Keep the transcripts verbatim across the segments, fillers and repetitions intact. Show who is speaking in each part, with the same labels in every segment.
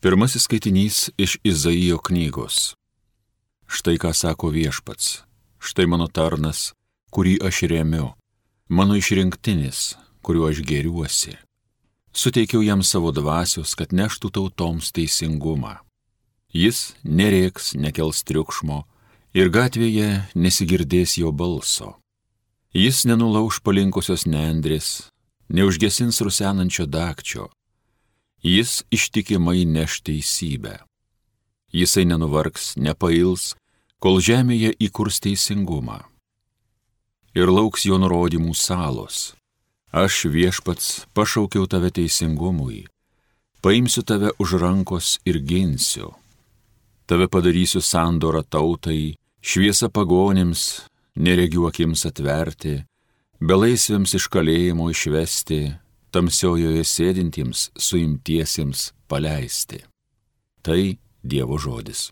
Speaker 1: Pirmasis skaitinys iš Izaijo knygos. Štai ką sako Viešpats, štai mano tarnas, kurį aš remiu, mano išrinktinis, kuriuo aš gėriuosi. Suteikiau jam savo dvasios, kad neštų tautoms teisingumą. Jis nerėks, nekels triukšmo ir gatvėje nesigirdės jo balso. Jis nenulauš palinkusios nendrės, neužgesins rusenančio dagčio. Jis ištikimai neš teisybę. Jisai nenuvargs, nepails, kol žemėje įkurs teisingumą. Ir lauks jo nurodymų salos. Aš, Viešpats, pašaukiau tave teisingumui, paimsiu tave už rankos ir ginsiu. Tave padarysiu sandorą tautai, šviesa pagonims, neregių akims atverti, belaisviams iš kalėjimo išvesti, tamsiojoje sėdintiems suimtiesiems paleisti. Tai Dievo žodis.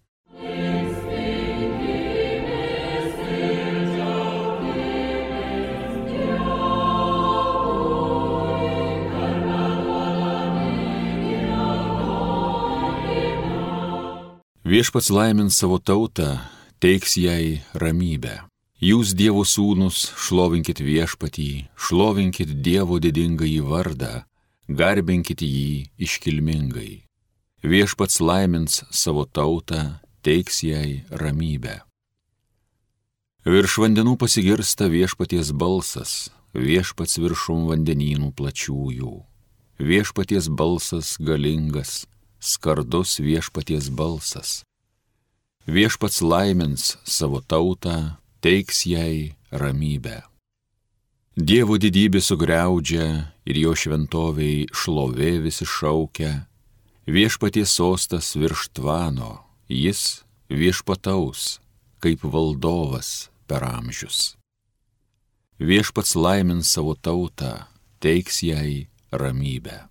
Speaker 1: Viešpats laimins savo tautą, teiks jai ramybę. Jūs, Dievo sūnus, šlovinkit Viešpatį, šlovinkit Dievo didingąjį vardą, garbinkit jį iškilmingai. Viešpats laimins savo tautą, teiks jai ramybę. Virš vandenų pasigirsta Viešpaties balsas, Viešpats viršum vandenynų plačiųjų. Viešpaties balsas galingas, skardus Viešpaties balsas. Viešpats laimins savo tautą, teiks jai ramybę. Dievo didybė sugriaudžia ir jo šventoviai šlovė visi šaukia. Viešpaties sostas virš tvano, jis viešpataus, kaip valdovas per amžius. Viešpats laimins savo tautą, teiks jai ramybę.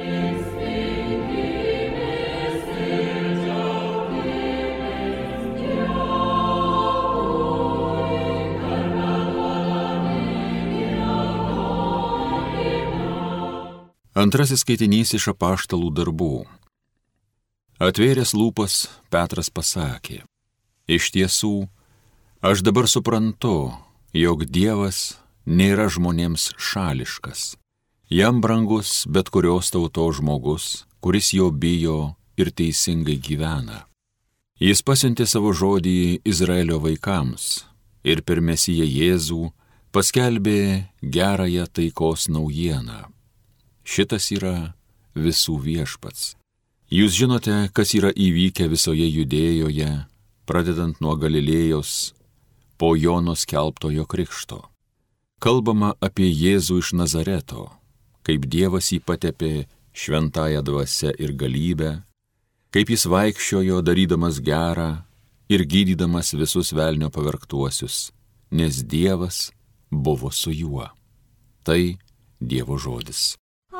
Speaker 1: Antrasis skaitinys iš apaštalų darbų. Atvėręs lūpas, Petras pasakė: Iš tiesų, aš dabar suprantu, jog Dievas nėra žmonėms šališkas. Jam brangus bet kurios tautos žmogus, kuris jo bijo ir teisingai gyvena. Jis pasiuntė savo žodį Izraelio vaikams ir per Mesiją Jėzų paskelbė gerąją taikos naujieną. Šitas yra visų Viešpats. Jūs žinote, kas yra įvykę visoje Judėjoje, pradedant nuo Galilėjos, po Jono skelbtojo krikšto. Kalbama apie Jėzų iš Nazareto, kaip Dievas jį patepė šventąja dvasia ir galybe, kaip jis vaikščiojo darydamas gerą ir gydydamas visus velnio pavergtuosius, nes Dievas buvo su juo. Tai Dievo žodis.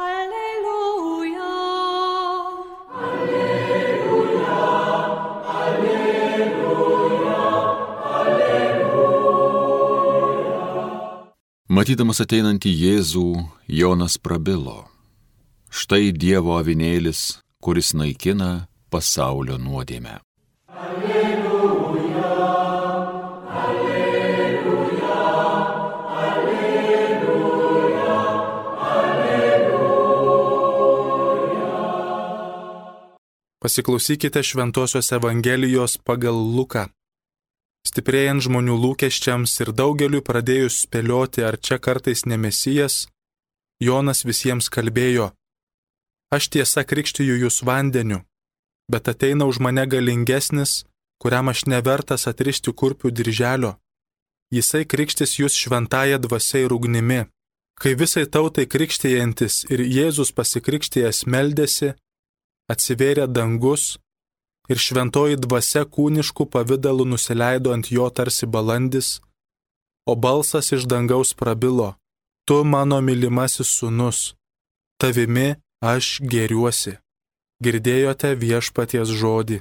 Speaker 1: Matydamas ateinantį Jėzų, Jonas prabilo: Štai Dievo avinėlis, kuris naikina pasaulio nuodėmę. Alleluja, alleluja, alleluja, alleluja.
Speaker 2: Pasiklausykite Šventosios Evangelijos pagal Luką. Stiprėjant žmonių lūkesčiams ir daugeliui pradėjus spėlioti, ar čia kartais ne Mesijas, Jonas visiems kalbėjo: Aš tiesa krikštiju jūs vandeniu, bet ateina už mane galingesnis, kuriam aš nevertas atrišti kurpių dirželio. Jisai krikštis jūs šventąja dvasia ir ugnimi. Kai visai tautai krikštijantis ir Jėzus pasikrikštijęs meldėsi, atsivėrė dangus, ir šventoji dvasia kūniškų pavidalų nusileido ant jo tarsi balandis, o balsas iš dangaus prabilo: Tu mano mylimasis sūnus, tavimi aš gėriuosi. Girdėjote Viešpaties žodį.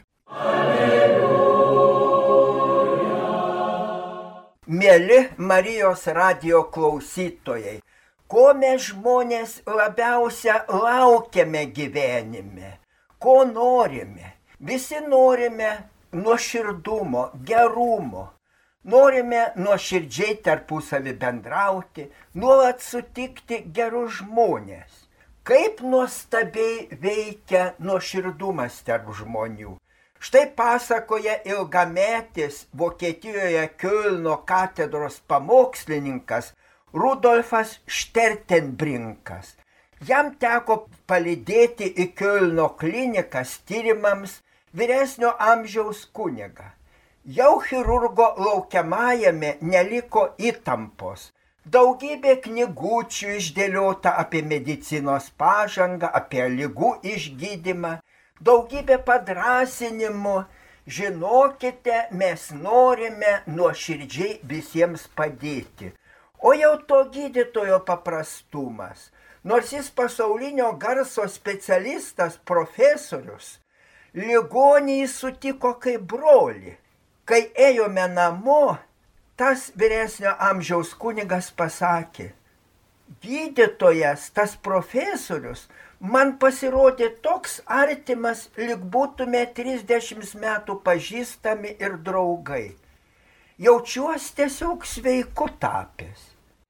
Speaker 3: Alleluja. Mieli Marijos radijo klausytojai, ko mes žmonės labiausia laukiame gyvenime? ko norime. Visi norime nuoširdumo, gerumo. Norime nuoširdžiai tarpusavį bendrauti, nuolat sutikti gerus žmonės. Kaip nuostabiai veikia nuoširdumas tarp žmonių. Štai pasakoja ilgametis Vokietijoje Kiulno katedros pamokslininkas Rudolfas Štertenbrinkas. Jam teko palydėti į Kiulno klinikas tyrimams vyresnio amžiaus kunigą. Jau chirurgo laukiamajame neliko įtampos. Daugybė knygučių išdėliota apie medicinos pažangą, apie ligų išgydymą, daugybė padrasinimų. Žinokite, mes norime nuoširdžiai visiems padėti. O jau to gydytojo paprastumas, nors jis pasaulinio garso specialistas, profesorius, ligonį sutiko kaip brolį. Kai ėjome namo, tas vyresnio amžiaus kunigas pasakė, gydytojas, tas profesorius, man pasirodė toks artimas, lyg būtume trisdešimt metų pažįstami ir draugai. Jaučiuosi tiesiog sveiku tapęs.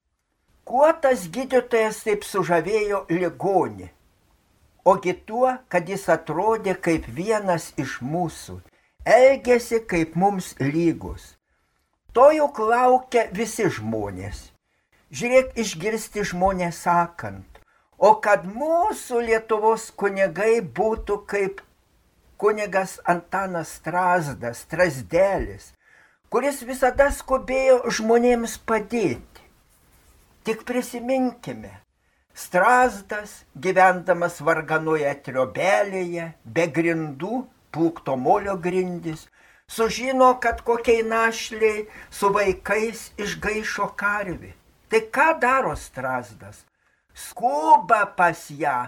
Speaker 3: Kuo tas gydytojas taip sužavėjo ligonį? Ogi tuo, kad jis atrodė kaip vienas iš mūsų, elgėsi kaip mums lygus. To juk laukia visi žmonės. Žiūrėk, išgirsti žmonės sakant, o kad mūsų Lietuvos kunigai būtų kaip kunigas Antanas Strazdas, Strazdelis, kuris visada skubėjo žmonėms padėti. Tik prisiminkime, Strazdas, gyvendamas varganoje triobelėje, be grindų, plūkto molio grindis, sužino, kad kokiai našliai su vaikais išgaišo karvį. Tai ką daro Strazdas? Skuba pas ją,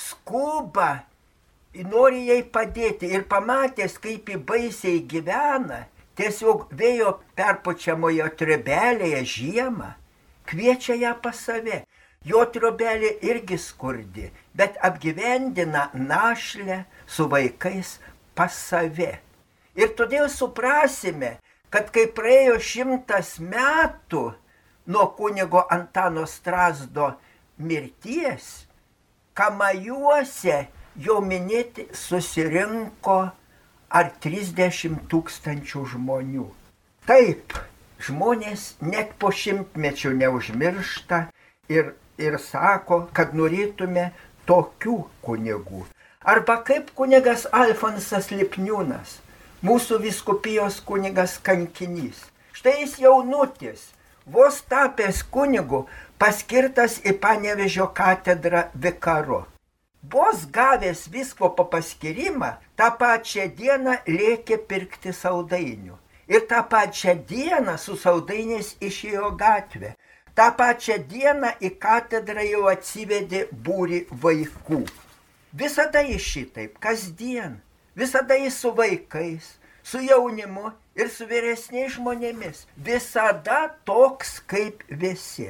Speaker 3: skuba, nori jai padėti ir pamatęs, kaip ji baisiai gyvena, tiesiog vėjo perpučiamoje triobelėje žiemą, kviečia ją pas save. Jo triobelė irgi skurdi, bet apgyvendina našlę su vaikais pas save. Ir todėl suprasime, kad kai praėjo šimtas metų nuo kunigo Antano Strazdo mirties, Kamajuose jau minėti susirinko ar trisdešimt tūkstančių žmonių. Taip, žmonės net po šimtmečių neužmiršta ir, ir sako, kad norėtume tokių kunigų. Arba kaip kunigas Alfonsas Lipniūnas, mūsų vyskupijos kunigas kankinys. Štai jis jaunutis, vos tapęs kunigu, paskirtas į Panevėžio katedrą vikaru. Vos gavęs vyskupo paskyrimą, tą pačią dieną lėkė pirkti saldainių. Ir tą pačią dieną su saldainiais išėjo gatvę. tą pačią dieną į katedrą jau atsivedė būrį vaikų. Visada jis šitaip, kasdien, visada jis su vaikais, su jaunimu ir su vyresniais žmonėmis. Visada toks kaip visi.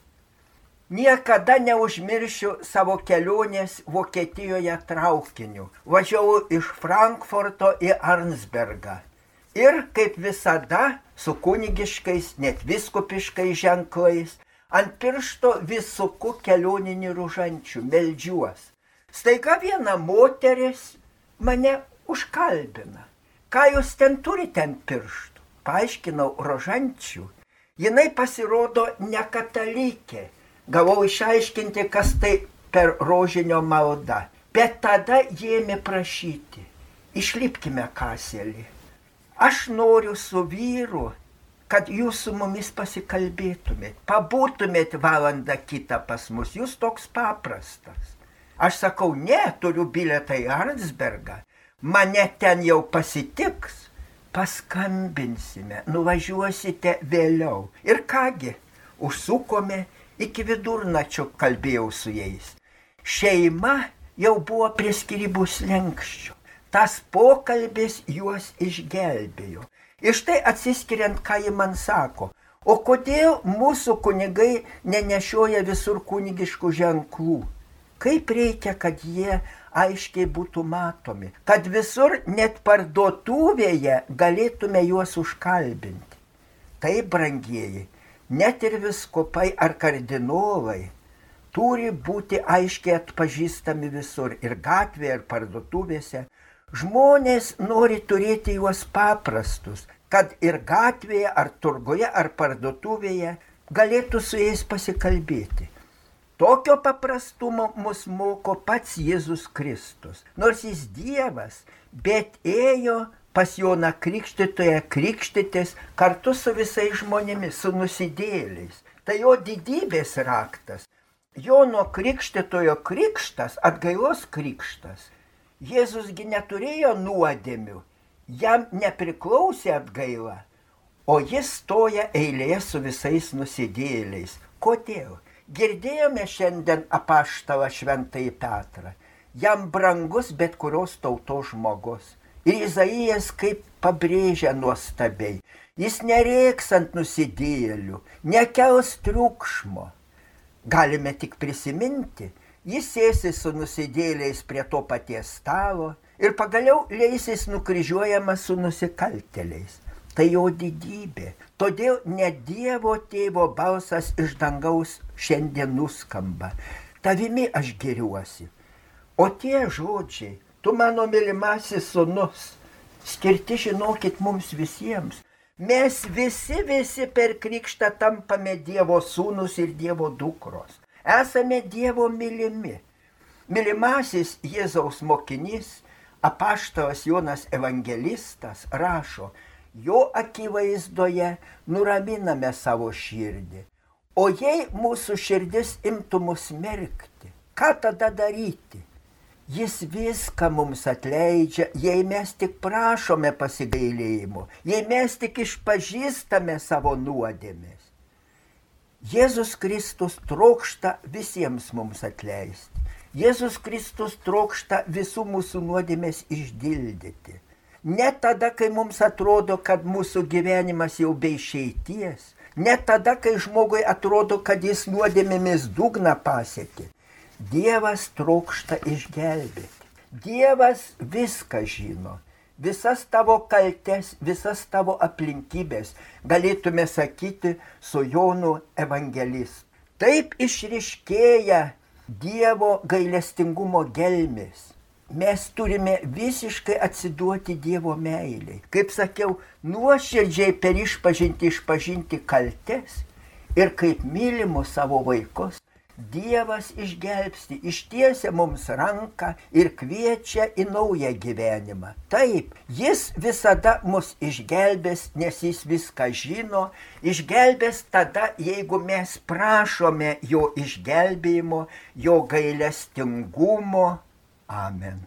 Speaker 3: Niekada neužmiršiu savo kelionės Vokietijoje traukiniu. Važiavau iš Frankfurto į Arnsbergą. Ir kaip visada su kunigiškais, net vyskupiškais ženklais, ant piršto vis suku kelioninį rožančių, meldžiuos. Staiga viena moteris mane užkalbina. Ką jūs ten turite ant pirštų? Paaiškinau, rožančių. Jinai pasirodo ne katalikė. Gavau išaiškinti, kas tai per rožinio malda. Bet tada ėmė prašyti. Išlipkime kaselį. Aš noriu su vyru, kad jūs su mumis pasikalbėtumėt. Pabūtumėt valandą kitą pas mus. Jūs toks paprastas. Aš sakau, ne, turiu bilietą į Arnsbergą. Mane ten jau pasitiks. Paskambinsime, nuvažiuosite vėliau. Ir kągi, užsukome. Iki vidurnačio kalbėjau su jais. Šeima jau buvo prie skyrybų slenkščio. Tas pokalbis juos išgelbėjo. Ir štai atsiskiriant, ką ji man sako. O kodėl mūsų kunigai nenešioja visur kunigiškų ženklų? Kaip reikia, kad jie aiškiai būtų matomi, kad visur net parduotuvėje galėtume juos užkalbinti. Taip, brangieji, net ir vyskupai ar kardinolai turi būti aiškiai atpažįstami visur, ir gatvėje, ir parduotuvėse. Žmonės nori turėti juos paprastus, kad ir gatvėje, ar turgoje, ar parduotuvėje galėtų su jais pasikalbėti. Tokio paprastumo mus moko pats Jėzus Kristus. Nors jis Dievas, bet ėjo pas Joną Krikštytoją krikštytis kartu su visais žmonėmis, su nusidėjėliais. Tai jo didybės raktas. Jono Krikštytojo krikštas, atgailos krikštas. Jėzusgi neturėjo nuodėmių, jam nepriklausė atgaila, o jis stoja eilėje su visais nusidėjėliais. Kodėl? Girdėjome šiandien apaštalą Šventąjį Petrą. Jam brangus bet kurios tautos žmogus. Ir Izaijas kaip pabrėžia nuostabiai. Jis nerėks ant nusidėjėlių, nekels triukšmo. Galime tik prisiminti, jis sėsis su nusidėjėliais prie to paties stalo ir pagaliau leisis nukryžiuojamas su nusikaltėliais. Tai jo didybė. Todėl ne Dievo tėvo balsas iš dangaus šiandien nuskamba. Tavimi aš giriuosi. O tie žodžiai, tu mano mylimasis sūnus, skirti, žinokit, mums visiems. Mes visi, visi per krikštą tampame Dievo sūnus ir Dievo dukros. Esame Dievo mylimi. Mylimasis Jėzaus mokinys, apaštalas Jonas Evangelistas, rašo, jo akivaizdoje nuraminame savo širdį. O jei mūsų širdis imtų mus smerkti, ką tada daryti? Jis viską mums atleidžia, jei mes tik prašome pasigailėjimo, jei mes tik išpažįstame savo nuodėmes. Jėzus Kristus trokšta visiems mums atleisti. Jėzus Kristus trokšta visų mūsų nuodėmes išdildyti. Ne tada, kai mums atrodo, kad mūsų gyvenimas jau be išeities. Ne tada, kai žmogui atrodo, kad jis nuodėmėmis dugną pasiekė. Dievas trokšta išgelbėti. Dievas viską žino. Visas tavo kaltes, visas tavo aplinkybės, galėtume sakyti, su Jonu Evangelistu. Taip išryškėja Dievo gailestingumo gelmės. Mes turime visiškai atsiduoti Dievo meiliai. Kaip sakiau, nuoširdžiai per išpažinti išpažinti kaltes ir kaip mylimus savo vaikus, Dievas išgelbsti, ištiesia mums ranką ir kviečia į naują gyvenimą. Taip, jis visada mus išgelbės, nes jis viską žino, išgelbės tada, jeigu mes prašome jo išgelbėjimo, jo gailestingumo. Amen.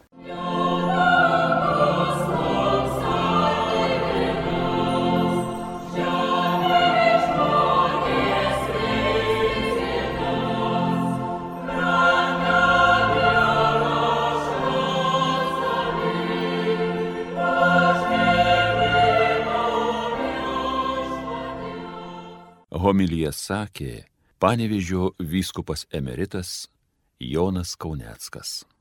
Speaker 1: Homiliją sakė Panevėžio vyskupas emeritas Jonas Kauneckas.